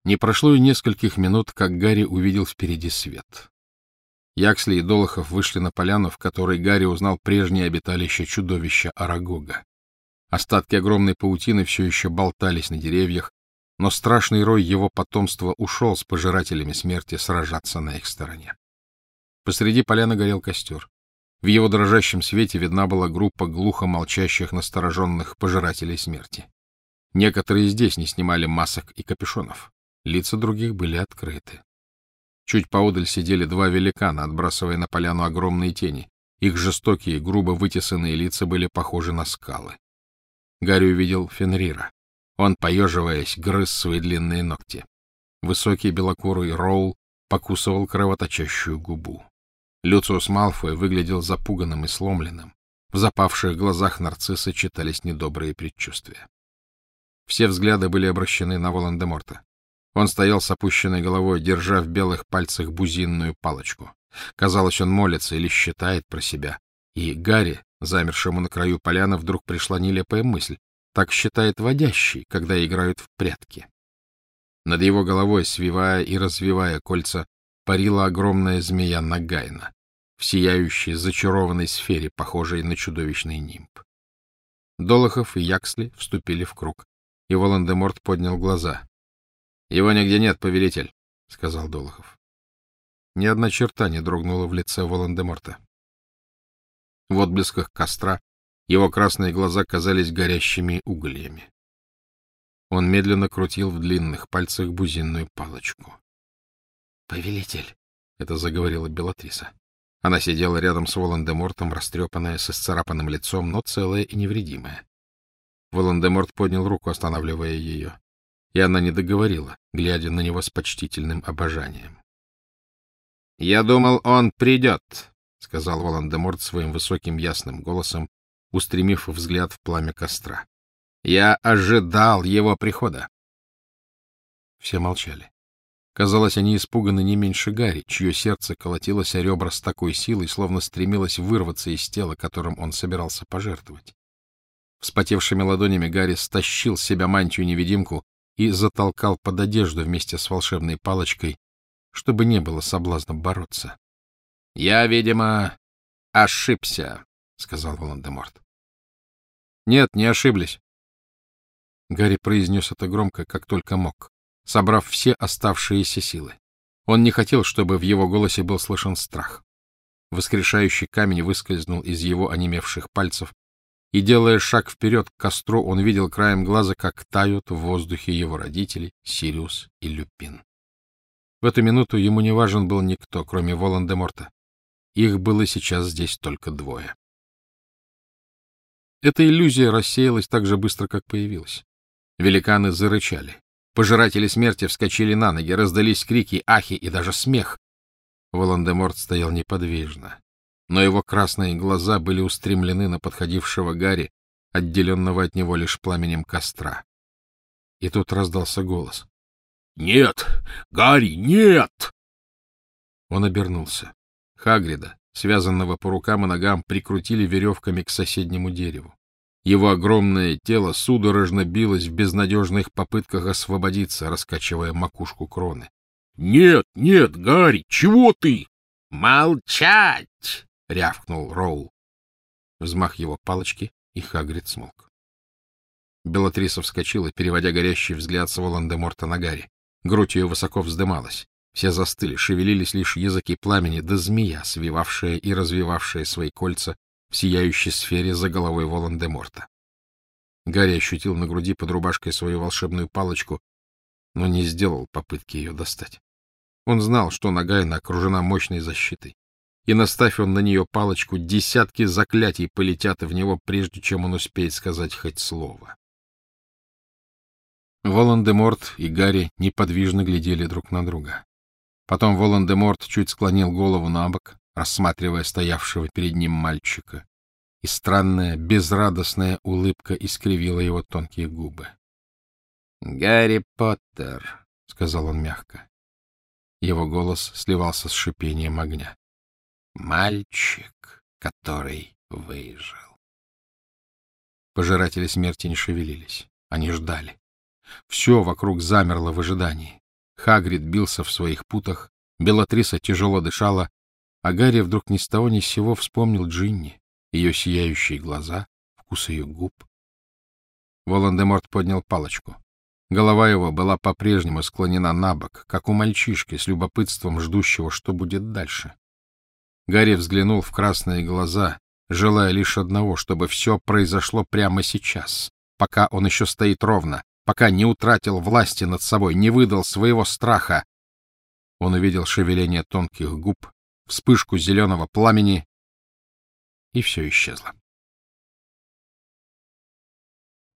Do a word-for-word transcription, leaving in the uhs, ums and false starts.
Не прошло и нескольких минут, как Гарри увидел впереди свет. Яксли и Долохов вышли на поляну, в которой Гарри узнал прежнее обиталище чудовища Арагога. Остатки огромной паутины все еще болтались на деревьях, но страшный рой его потомства ушел с пожирателями смерти сражаться на их стороне. Посреди поляны горел костер. В его дрожащем свете видна была группа глухо молчащих настороженных пожирателей смерти. Некоторые здесь не снимали масок и капюшонов. Лица других были открыты. Чуть поодаль сидели два великана, отбрасывая на поляну огромные тени. Их жестокие, грубо вытесанные лица были похожи на скалы. Гарри увидел Фенрира. Он, поеживаясь, грыз свои длинные ногти. Высокий белокурый Роул покусывал кровоточащую губу. Люциус Малфой выглядел запуганным и сломленным. В запавших глазах нарцисса читались недобрые предчувствия. Все взгляды были обращены на Волан-де-Морта. Он стоял с опущенной головой, держа в белых пальцах бузинную палочку. Казалось, он молится или считает про себя. И Гарри, замершему на краю поляны, вдруг пришла нелепая мысль. Так считает водящий, когда играют в прятки. Над его головой, свивая и развивая кольца, парила огромная змея Нагайна, в сияющей, зачарованной сфере, похожей на чудовищный нимб. Долохов и Яксли вступили в круг, и Волан-де-Морт поднял глаза. — Его нигде нет, повелитель, — сказал Долохов. Ни одна черта не дрогнула в лице Волан-де-Морта. В отблесках костра его красные глаза казались горящими угольями. Он медленно крутил в длинных пальцах бузинную палочку. — Повелитель, — это заговорила Белатриса. Она сидела рядом с Волан-де-Мортом, растрепанная, с исцарапанным лицом, но целая и невредимая. Волан-де-Морт поднял руку, останавливая ее, и она не договорила, глядя на него с почтительным обожанием. — Я думал, он придет, — сказал Волан-де-Морт своим высоким ясным голосом, устремив взгляд в пламя костра. — Я ожидал его прихода. Все молчали. Казалось, они испуганы не меньше Гарри, чье сердце колотилось о ребра с такой силой, словно стремилось вырваться из тела, которым он собирался пожертвовать. Вспотевшими ладонями Гарри стащил с себя мантию-невидимку и затолкал под одежду вместе с волшебной палочкой, чтобы не было соблазна бороться. — Я, видимо, ошибся, — сказал Волан-де-Морт. — Нет, не ошиблись. Гарри произнес это громко, как только мог, собрав все оставшиеся силы. Он не хотел, чтобы в его голосе был слышен страх. Воскрешающий камень выскользнул из его онемевших пальцев, и, делая шаг вперед к костру, он видел краем глаза, как тают в воздухе его родители Сириус и Люпин. В эту минуту ему не важен был никто, кроме Волан-де-Морта. Их было сейчас здесь только двое. Эта иллюзия рассеялась так же быстро, как появилась. Великаны зарычали. Пожиратели смерти вскочили на ноги, раздались крики, ахи и даже смех. Волан-де-Морт стоял неподвижно, но его красные глаза были устремлены на подходившего Гарри, отделенного от него лишь пламенем костра. И тут раздался голос. — Нет! Гарри, нет! Он обернулся. Хагрида, связанного по рукам и ногам, прикрутили веревками к соседнему дереву. Его огромное тело судорожно билось в безнадежных попытках освободиться, раскачивая макушку кроны. — Нет, нет, Гарри, чего ты? — Молчать! — рявкнул Роул. Взмах его палочки, и Хагрид смолк. Белатриса вскочила, переводя горящий взгляд с Волан-де-Морта на Гарри. Грудь ее высоко вздымалась. Все застыли, шевелились лишь языки пламени, да змея, свивавшая и развивавшая свои кольца в сияющей сфере за головой Волан-де-Морта. Гарри ощутил на груди под рубашкой свою волшебную палочку, но не сделал попытки ее достать. Он знал, что Нагайна окружена мощной защитой, и, наставь он на нее палочку, десятки заклятий полетят в него, прежде чем он успеет сказать хоть слово. Волан-де-Морт и Гарри неподвижно глядели друг на друга. Потом Волан-де-Морт чуть склонил голову на бок, рассматривая стоявшего перед ним мальчика, и странная, безрадостная улыбка искривила его тонкие губы. — Гарри Поттер, — сказал он мягко. Его голос сливался с шипением огня. — Мальчик, который выжил. Пожиратели смерти не шевелились. Они ждали. Все вокруг замерло в ожидании. Хагрид бился в своих путах, Белатриса тяжело дышала, а Гарри вдруг ни с того ни с сего вспомнил Джинни, ее сияющие глаза, вкус ее губ. Волан-де-Морт поднял палочку. Голова его была по-прежнему склонена набок, как у мальчишки, с любопытством ждущего, что будет дальше. Гарри взглянул в красные глаза, желая лишь одного, чтобы все произошло прямо сейчас, пока он еще стоит ровно, пока не утратил власти над собой, не выдал своего страха. Он увидел шевеление тонких губ, вспышку зеленого пламени, и все исчезло.